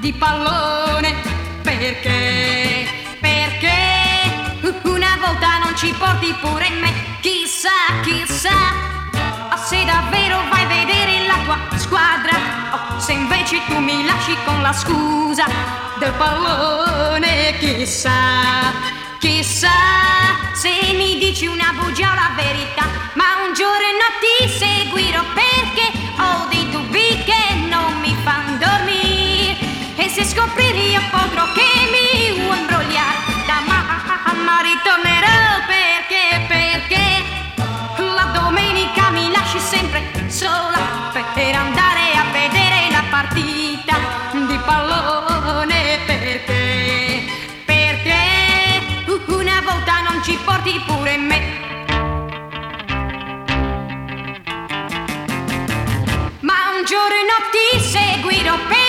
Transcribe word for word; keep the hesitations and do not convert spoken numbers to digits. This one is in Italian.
di pallone. Perché, perché una volta non ci porti pure me? Chissà, chissà se davvero vai a vedere la tua squadra, o se invece tu mi lasci con la scusa del pallone. Chissà, chissà se mi dici una bugia o la verità, ma un giorno ti seguirò perché ho dei dubbi che non mi fanno dormire, e se scoprire io potrò che mi vuoi imbrogliare, da mamma ritornerò perché, perché la domenica mi lasci sempre sola per andare a vedere la partita di pallone. Perché, perché una volta non ci porti pure me? Ma un giorno ti seguirò per